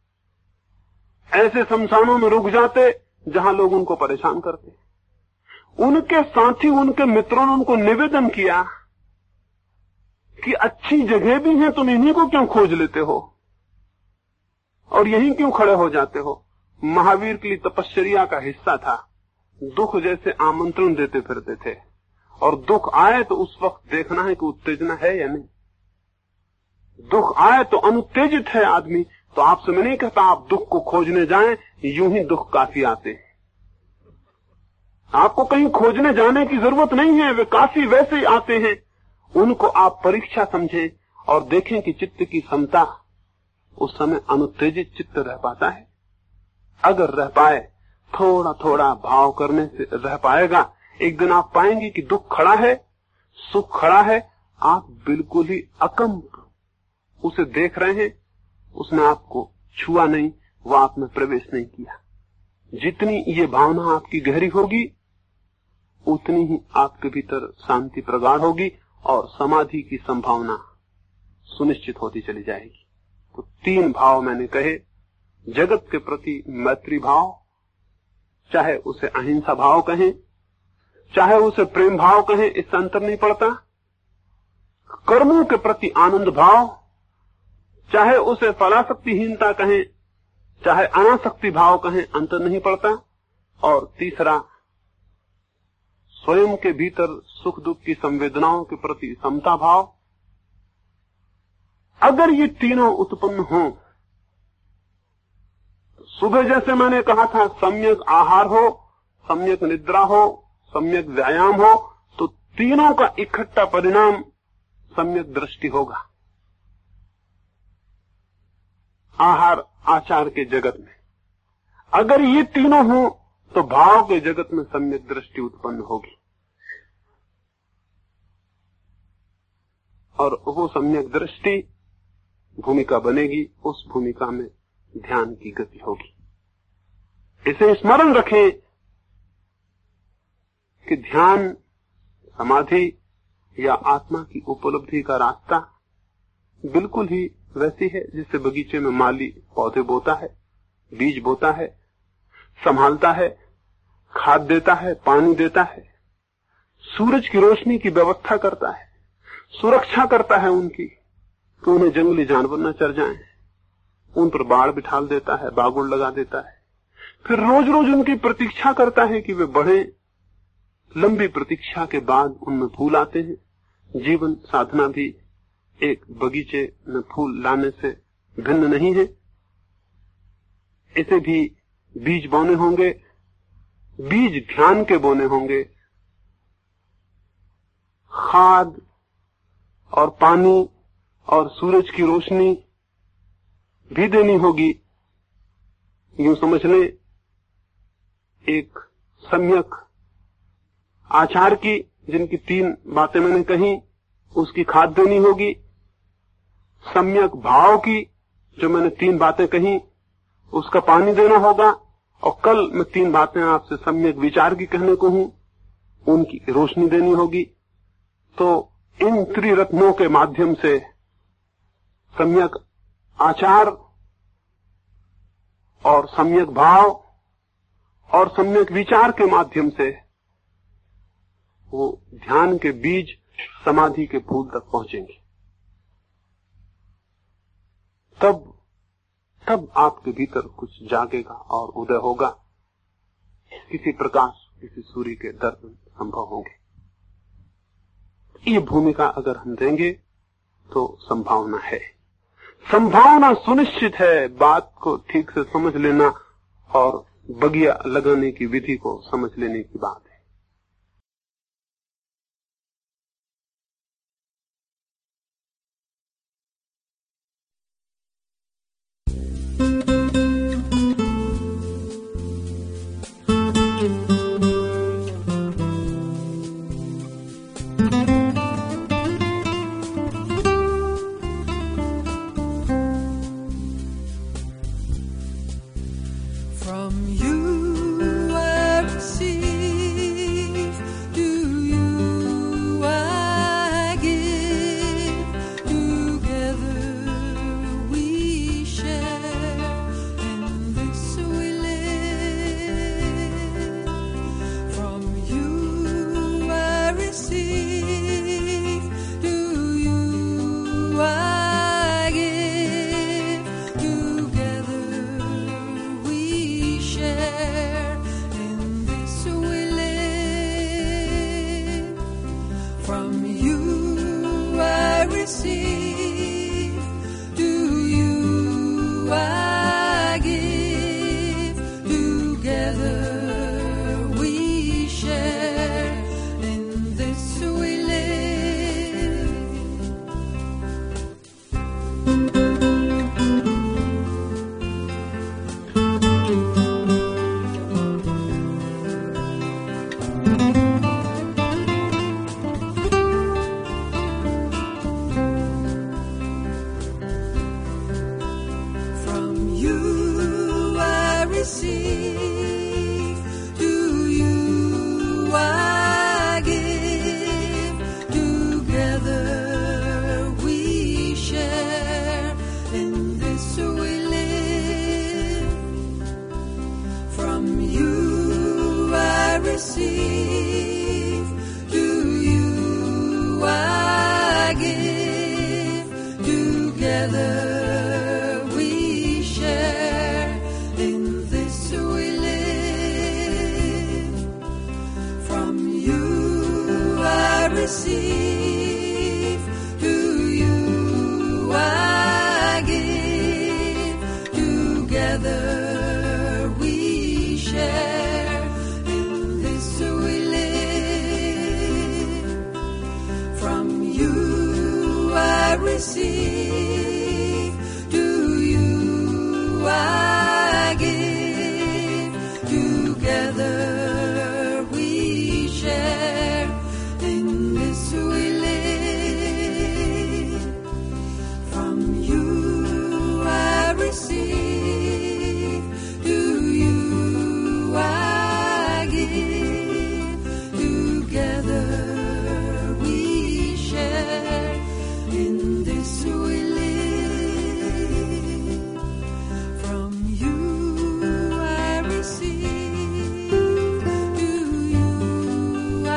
ऐसे शमशानों में रुक जाते जहां लोग उनको परेशान करते। उनके साथी, उनके मित्रों ने उनको निवेदन किया कि अच्छी जगह भी है, तुम इन्हीं को क्यों खोज लेते हो और यहीं क्यों खड़े हो जाते हो। महावीर के लिए तपश्चर्या का हिस्सा था दुख जैसे आमंत्रण देते फिरते थे, और दुख आए तो उस वक्त देखना है कि उत्तेजना है या नहीं। दुख आए तो अनुत्तेजित है आदमी, तो आपसे मैं नहीं कहता आप दुख को खोजने जाएं, यूं ही दुख काफी आते हैं। आपको कहीं खोजने जाने की जरूरत नहीं है, वे काफी वैसे ही आते हैं। उनको आप परीक्षा समझें और देखें कि चित्त की क्षमता उस समय अनुत्तेजित चित्त रह पाता है। अगर रह पाए, थोड़ा थोड़ा भाव करने से रह पाएगा, एक दिन आप पाएंगे कि दुख खड़ा है, सुख खड़ा है, आप बिल्कुल ही अकंप उसे देख रहे हैं, उसने आपको छुआ नहीं, वो आप में प्रवेश नहीं किया। जितनी ये भावना आपकी गहरी होगी उतनी ही आपके भीतर शांति प्रगाढ़ होगी और समाधि की संभावना सुनिश्चित होती चली जाएगी। तो 3 भाव मैंने कहे, जगत के प्रति मैत्री भाव, चाहे उसे अहिंसा भाव कहें, चाहे उसे प्रेम भाव कहें, इससे अंतर नहीं पड़ता। कर्मों के प्रति आनंद भाव, चाहे उसे फलासक्तिहीनता कहें, चाहे अनासक्ति भाव कहें, अंतर नहीं पड़ता। और तीसरा, स्वयं के भीतर सुख दुख की संवेदनाओं के प्रति समता भाव। अगर ये तीनों उत्पन्न हों, सुबह जैसे मैंने कहा था सम्यक आहार हो, सम्यक निद्रा हो, सम्यक व्यायाम हो, तो तीनों का इकट्ठा परिणाम सम्यक दृष्टि होगा। आहार आचार के जगत में अगर ये तीनों हो तो भाव के जगत में सम्यक दृष्टि उत्पन्न होगी, और वो सम्यक दृष्टि भूमिका बनेगी, उस भूमिका में ध्यान की गति होगी। इसे स्मरण रखें कि ध्यान, समाधि या आत्मा की उपलब्धि का रास्ता बिल्कुल ही वैसी है जिससे बगीचे में माली पौधे बोता है, बीज बोता है, संभालता है, खाद देता है, पानी देता है, सूरज की रोशनी की व्यवस्था करता है, सुरक्षा करता है उनकी कि उन्हें जंगली जानवर न चर जाएं, उन पर बाड़ बिठाल देता है, बागुड़ लगा देता है, फिर रोज रोज उनकी प्रतीक्षा करता है कि वे बढ़े। लंबी प्रतीक्षा के बाद उनमें फूल आते हैं। जीवन साधना भी एक बगीचे में फूल लाने से भिन्न नहीं है। इसे भी बीज बोने होंगे, बीज ध्यान के बोने होंगे, खाद और पानी और सूरज की रोशनी भी देनी होगी। यूं समझ लें, एक सम्यक आचार की, जिनकी 3 बातें मैंने कही, उसकी खाद देनी होगी। सम्यक भाव की, जो मैंने 3 बातें कही, उसका पानी देना होगा। और कल मैं 3 बातें आपसे सम्यक विचार की कहने को हूं, उनकी रोशनी देनी होगी। तो इन त्रिरत्नों के माध्यम से, सम्यक आचार और सम्यक भाव और सम्यक विचार के माध्यम से, वो ध्यान के बीज समाधि के फूल तक पहुंचेंगे। तब आपके भीतर कुछ जागेगा और उदय होगा, किसी प्रकाश, किसी सूर्य के दर्शन संभव होंगे। ये भूमिका अगर हम देंगे तो संभावना है, संभावना सुनिश्चित है। बात को ठीक से समझ लेना और बगिया लगाने की विधि को समझ लेने की बात है। From you I receive, to you I give, together we share, in this we live. From you I receive, to you I give, together we share, in this we live. From you I receive, to you I give, together we share, in this we live. From you I receive, to you I give, together we share, in this we live. From you I receive, to you I give, together we share, in this we live. From you I receive, to you I give, together we share, in this we live. From you I receive, to you I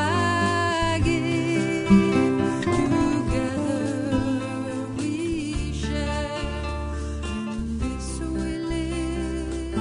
give, together we share, in this we live.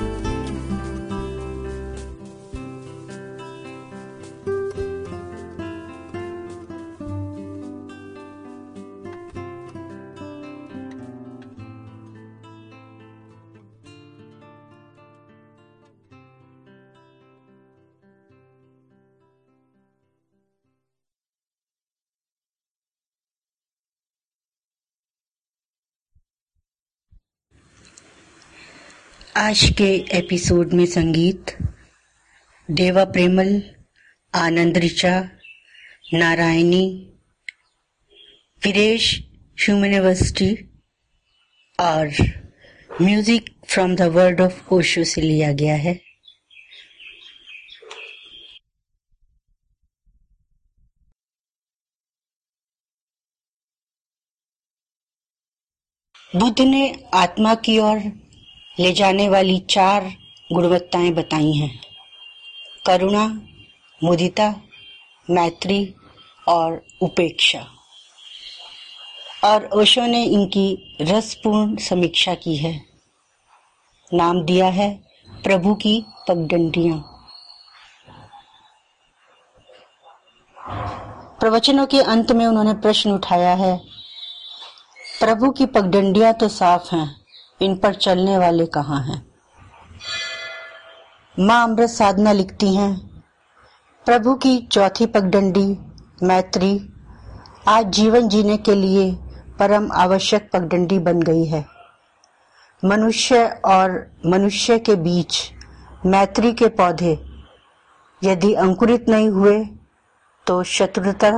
आज के episode में संगीत Deva Premal, Anand Richa, Narayani, Viresh human university और music from the world of Osho से लिया गया है। बुद्ध ने आत्मा की ओर ले जाने वाली 4 गुणवत्ताएं बताई हैं: करुणा, मुदिता, मैत्री और उपेक्षा। और ओशो ने इनकी रसपूर्ण समीक्षा की है। नाम दिया है प्रभु की पगडंडियां। प्रवचनों के अंत में उन्होंने प्रश्न उठाया है, प्रभु की पगडंडियां तो साफ हैं, इन पर चलने वाले कहाँ हैं? मां अमृत साधना लिखती हैं, प्रभु की चौथी पगडंडी मैत्री आज जीवन जीने के लिए परम आवश्यक पगडंडी बन गई है। मनुष्य और मनुष्य के बीच मैत्री के पौधे यदि अंकुरित नहीं हुए तो शत्रुता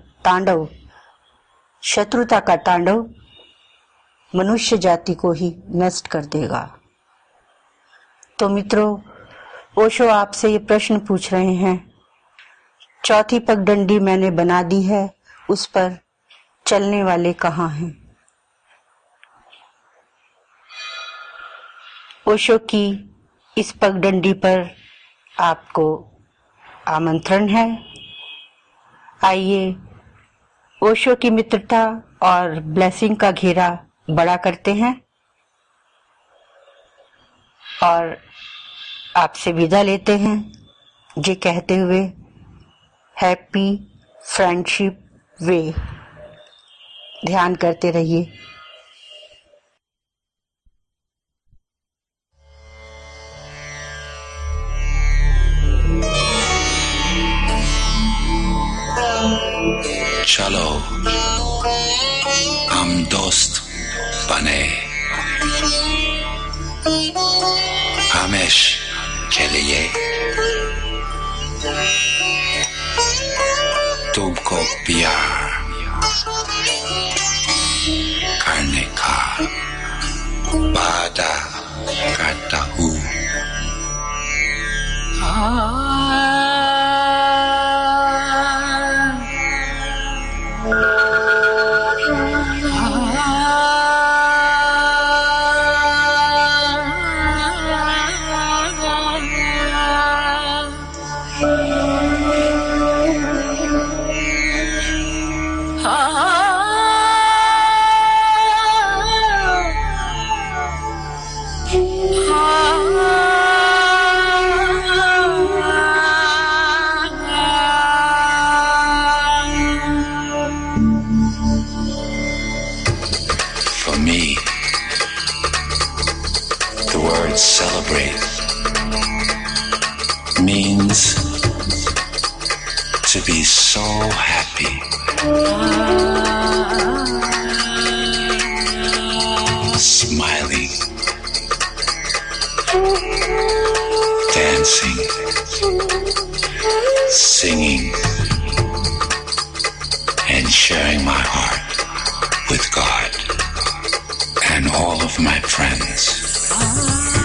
का तांडव मनुष्य जाति को ही नष्ट कर देगा। तो मित्रों, ओशो आपसे ये प्रश्न पूछ रहे हैं, चौथी पगडंडी मैंने बना दी है, उस पर चलने वाले कहाँ हैं? ओशो की इस पगडंडी पर आपको आमंत्रण है। आइए ओशो की मित्रता और ब्लेसिंग का घेरा बड़ा करते हैं और आपसे विदा लेते हैं, ये कहते हुए हैप्पी फ्रेंडशिप वे ध्यान करते रहिए। चलो हम दोस्त बने हमेशा के लिए। तुमको प्यार करने का वादा करता हूँ। For me, the word celebrate means to be so happy, smiling, dancing, singing, and sharing my heart with God and all of my friends.